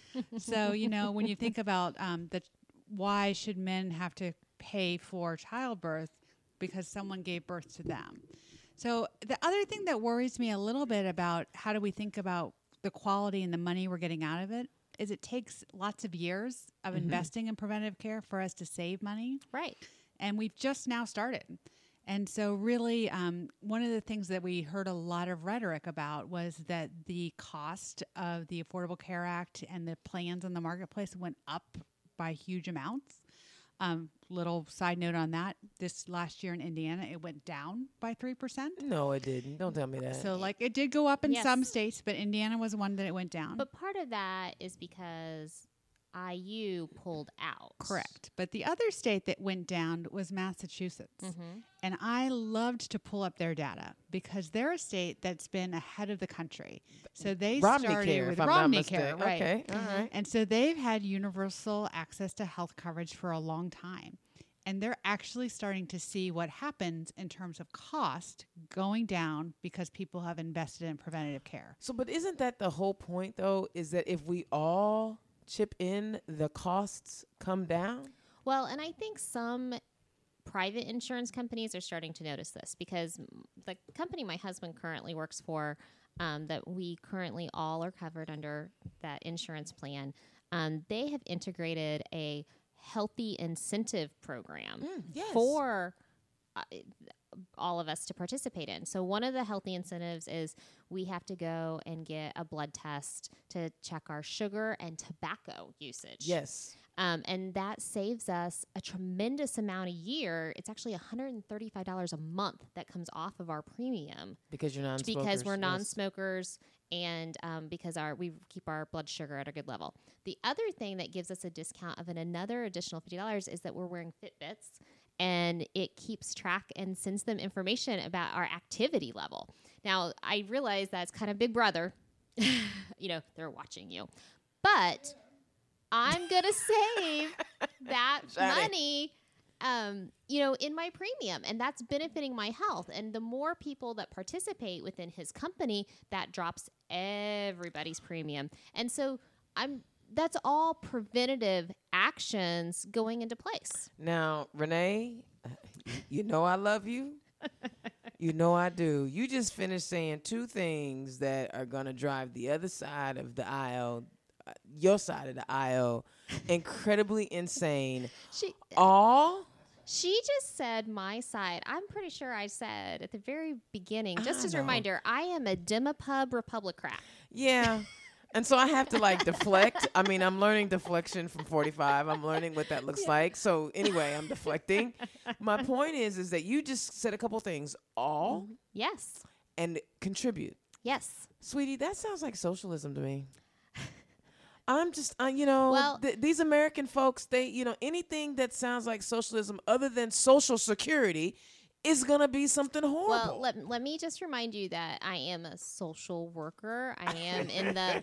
So, you know, when you think about um, the why should men have to pay for childbirth? Because someone gave birth to them. So the other thing that worries me a little bit about how do we think about the quality and the money we're getting out of it is it takes lots of years of Mhm. investing in preventive care for us to save money. Right. And we've just now started. And so really, um, one of the things that we heard a lot of rhetoric about was that the cost of the Affordable Care Act and the plans on the marketplace went up by huge amounts. Um, little side note on that, this last year in Indiana, it went down by three percent. No, it didn't. Don't tell me that. So like it did go up in Yes. some states, but Indiana was one that it went down. But part of that is because I U pulled out. Correct. But the other state that went down was Massachusetts. Mm-hmm. And I loved to pull up their data because they're a state that's been ahead of the country. So they Romney started Care, with if I'm Romney not Care, mistaken. right? Okay, all Mhm. right. And so they've had universal access to health coverage for a long time. And they're actually starting to see what happens in terms of cost going down because people have invested in preventative care. So, but isn't that the whole point, though? Is that if we all chip in, the costs come down? Well, and I think some private insurance companies are starting to notice this because mm, the company my husband currently works for, um, that we currently all are covered under that insurance plan, um, they have integrated a healthy incentive program Mm, yes. for uh, all of us to participate in. So one of the healthy incentives is we have to go and get a blood test to check our sugar and tobacco usage. Yes. Um, and that saves us a tremendous amount a year. It's actually one hundred thirty-five dollars a month that comes off of our premium Because you're non-smokers. because we're yes. non-smokers and um, because our we keep our blood sugar at a good level. The other thing that gives us a discount of an another additional fifty dollars is that we're wearing Fitbits, and it keeps track and sends them information about our activity level. Now, I realize that's kind of Big Brother. You know, they're watching you. But I'm going to save that Shiny. money, um, you know, in my premium, and that's benefiting my health. And the more people that participate within his company, that drops everybody's premium. And so I'm that's all preventative actions going into place. Now, Renee, you know I love you. You know I do. You just finished saying two things that are going to drive the other side of the aisle, uh, your side of the aisle, incredibly insane. She All she just said my side. I'm pretty sure I said at the very beginning, just I as a know. reminder, I am a Demopub Republicrat. Yeah. And so I have to like deflect. I mean, I'm learning deflection from forty-five. I'm learning what that looks like. So anyway, I'm deflecting. My point is, is that you just said a couple things, all Yes. and contribute. Yes. Sweetie, that sounds like socialism to me. I'm just, uh, you know, Well- th- these American folks, they, you know, anything that sounds like socialism other than Social Security is going to be something horrible. Well, let, let me just remind you that I am a social worker. I am in the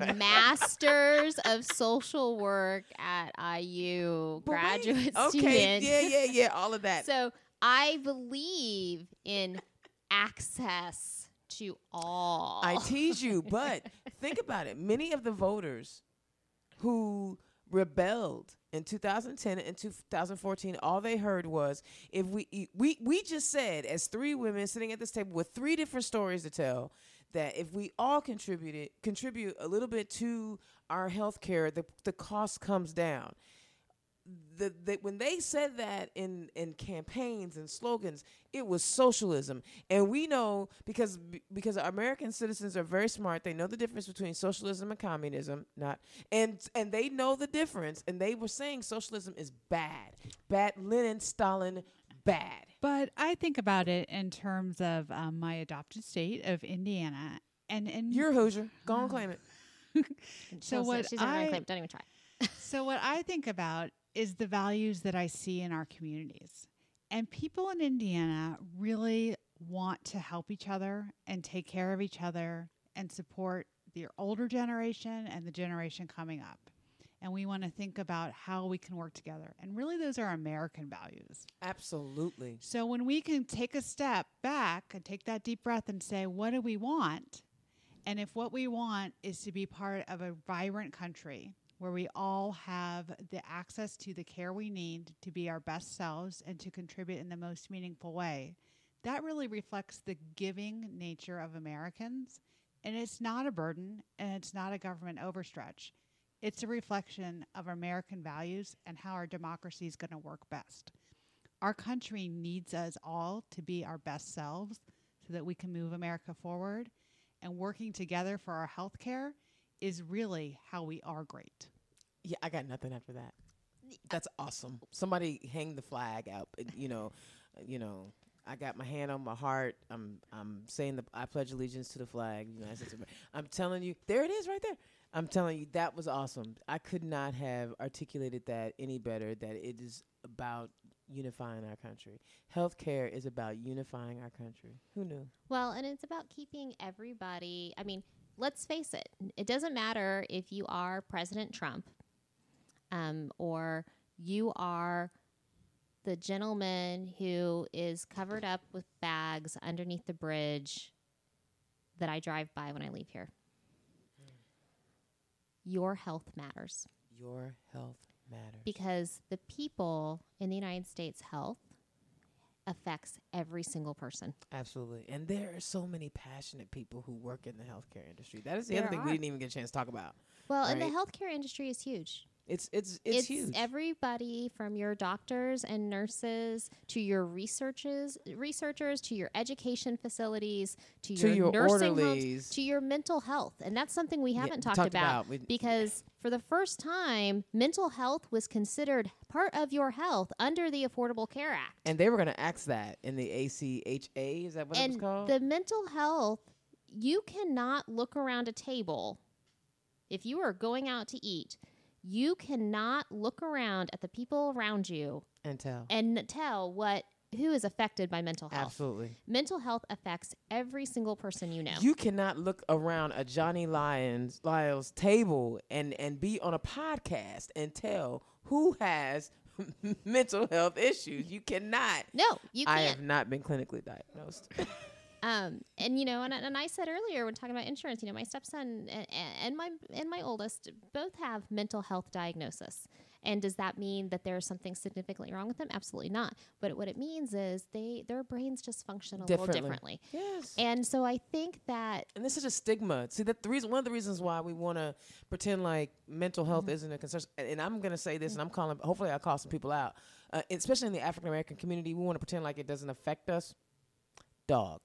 Masters of Social Work at I U, But wait, graduate okay, student. yeah, yeah, yeah, all of that. So I believe in access to all. I tease you, but think about it. Many of the voters who rebelled in two thousand ten and two thousand fourteen, all they heard was, if we e- we we just said, as three women sitting at this table with three different stories to tell, that if we all contributed contribute a little bit to our health care, the the cost comes down. The, the when they said that in in campaigns and slogans, it was socialism. And we know, because because American citizens are very smart, they know the difference between socialism and communism. Not and and they know the difference. And they were saying socialism is bad, bad. Lenin, Stalin, bad. But I think about it in terms of um, my adopted state of Indiana, and and You're a Hoosier. Go on, claim it. so She'll say- what she's not I gonna claim. Don't even try. so what I think about is the values that I see in our communities, and people in Indiana really want to help each other and take care of each other and support the older generation and the generation coming up. And we want to think about how we can work together. And really, those are American values. Absolutely. So when we can take a step back and take that deep breath and say, what do we want? And if what we want is to be part of a vibrant country where we all have the access to the care we need to be our best selves and to contribute in the most meaningful way, that really reflects the giving nature of Americans. And it's not a burden, and it's not a government overstretch. It's a reflection of American values and how our democracy is going to work best. Our country needs us all to be our best selves so that we can move America forward. And working together for our health care is really how we are great. Yeah, I got nothing after that. That's awesome. Somebody hang the flag out. uh, You know, uh, you know. I got my hand on my heart. I'm I'm saying the I pledge allegiance to the flag. United States of America. I'm telling you, there it is, right there. I'm telling you, that was awesome. I could not have articulated that any better. That it is about unifying our country. Healthcare is about unifying our country. Who knew? Well, and it's about keeping everybody. I mean, let's face it. It doesn't matter if you are President Trump, um, or you are the gentleman who is covered up with bags underneath the bridge that I drive by when I leave here. Your health matters, Your health matters. because the people in the United States' health affects every single person. Absolutely. And there are so many passionate people who work in the healthcare industry. That is the There other thing we are. didn't even get a chance to talk about. Well, and the Right. healthcare industry is huge. It's it's it's, huge. everybody from your doctors and nurses to your researchers, researchers to your education facilities to, To your, your nursing orderlies. homes to your mental health, and that's something we Yeah, haven't we talked, talked about, about. We- because for the first time, mental health was considered part of your health under the Affordable Care Act. And they were going to ask that in the A C H A. Is that what it was And called? the mental health, you cannot look around a table if you are going out to eat. You cannot look around at the people around you and tell. and tell what who is affected by mental health. Absolutely. Mental health affects every single person you know. You cannot look around a Johnny Lyons Lyle's table and and be on a podcast and tell who has mental health issues. You cannot. no, you I can't. have not been clinically diagnosed. Um, and you know, and, and I said earlier when talking about insurance, you know, my stepson and, and my and my oldest both have mental health diagnosis. And does that mean that there's something significantly wrong with them? Absolutely not. But what it means is they their brains just function a little differently. Yes. And so I think that, and this is a stigma. See, that the reason, one of the reasons why we want to pretend like mental health Mm-hmm. isn't a concern. And, and I'm going to say this, and I'm calling. Hopefully, I call some people out, uh, especially in the African American community. We want to pretend like it doesn't affect us. Dog.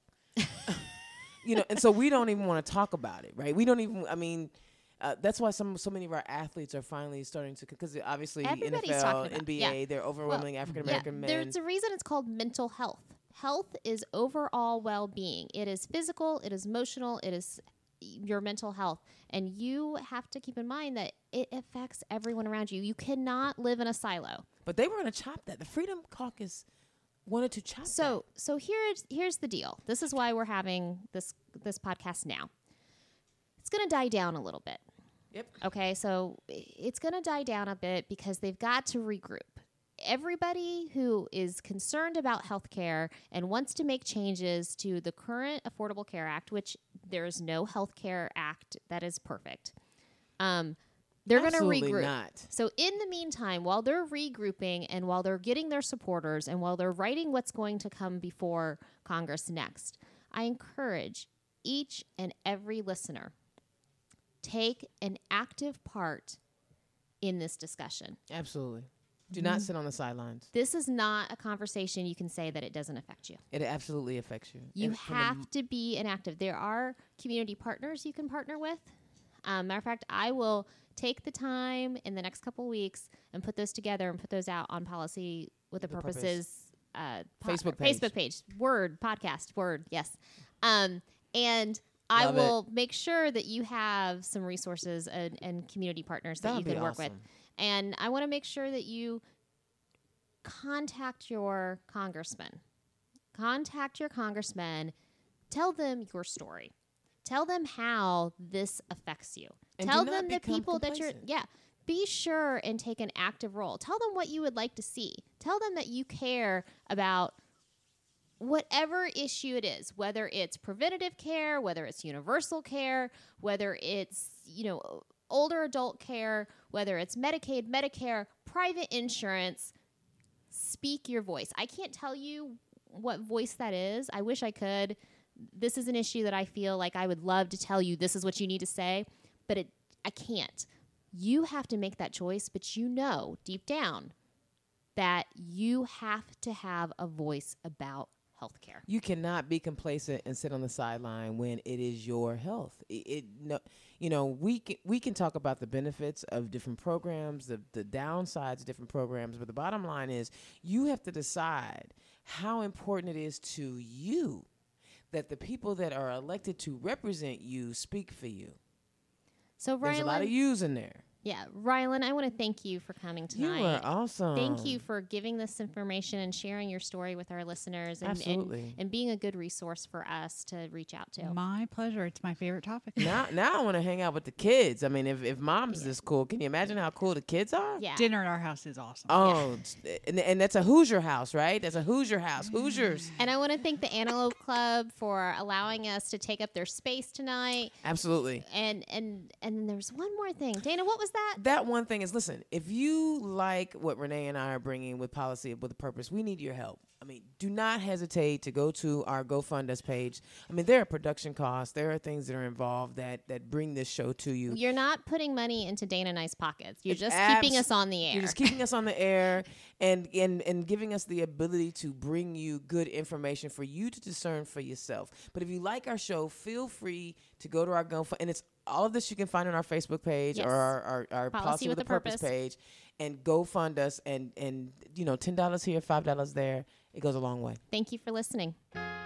You know, and so we don't even want to talk about it, right? We don't even. I mean. Uh, that's why some so many of our athletes are finally starting to, because obviously Everybody's N F L, talking about- N B A, yeah. they're overwhelming African American men. There's a reason it's called mental health. Health is overall well-being. It is physical, it is emotional, it is your mental health. And you have to keep in mind that it affects everyone around you. You cannot live in a silo. But they were going to chop that. The Freedom Caucus wanted to chop So so here's here's the deal. This is why we're having this this podcast now. It's going to die down a little bit. Yep. Okay, so it's going to die down a bit because they've got to regroup. Everybody who is concerned about healthcare and wants to make changes to the current Affordable Care Act, which there is no healthcare act that is perfect, um, they're going to Absolutely regroup. not. So in the meantime, while they're regrouping and while they're getting their supporters and while they're writing what's going to come before Congress next, I encourage each and every listener take an active part in this discussion. Absolutely. Do not sit on the sidelines. This is not a conversation you can say that it doesn't affect you. It absolutely affects you. You And from the have to be an active. There are community partners you can partner with. Um, matter of fact, I will take the time in the next couple weeks and put those together and put those out on Policy with the, The Purpose. Purposes uh, Facebook page. Facebook page, Word podcast, Word, yes. Um, and I Love will make sure that you have some resources and, and community partners that, That you would be can work with. awesome. And I want to make sure that you contact your congressman. Contact your congressman. Tell them your story. Tell them how this affects you. And Tell do not them the become people that you're, complacent. yeah. Be sure and take an active role. Tell them what you would like to see. Tell them that you care about whatever issue it is, whether it's preventative care, whether it's universal care, whether it's, you know, older adult care, whether it's Medicaid, Medicare, private insurance. Speak your voice. I can't tell you what voice that is. I wish I could. This is an issue that I feel like I would love to tell you this is what you need to say, but it I can't. You have to make that choice, but you know deep down that you have to have a voice about healthcare. You cannot be complacent and sit on the sideline when it is your health. It, it no, you know, we can, we can talk about the benefits of different programs, the the downsides of different programs, but the bottom line is you have to decide how important it is to you that the people that are elected to represent you speak for you. So There's a lot of Rylan, yous in there. yeah, Rylan, I want to thank you for coming tonight. You are awesome. Thank you for giving this information and sharing your story with our listeners and, and, Absolutely. and being a good resource for us to reach out to. My pleasure. It's my favorite topic. Now, now I want to hang out with the kids. I mean, if, if mom's this cool, can you imagine how cool the kids are? Yeah. Dinner at our house is awesome. Oh, it's- and, and that's a Hoosier house, right? That's a Hoosier house. Hoosiers. And I want to thank the Antelope Club for allowing us to take up their space tonight. Absolutely. And and and there's one more thing. Dana, what was that? That one thing is, listen, if you like what Renee and I are bringing with Policy with a Purpose, we need your help. I mean, do not hesitate to go to our GoFund Us page. I mean, there are production costs. There are things that are involved that, that bring this show to you. You're not putting money into Dana and I's pockets. You're It's just abs- keeping us on the air. You're just keeping us on the air and, and, and giving us the ability to bring you good information for you to discern for yourself. But if you like our show, feel free to go to our GoFund. And it's all of this you can find on our Facebook page Yes. or our, our, our Policy, with a Purpose, Purpose. page. And go fund us. And, and, you know, ten dollars here, five dollars there. It goes a long way. Thank you for listening.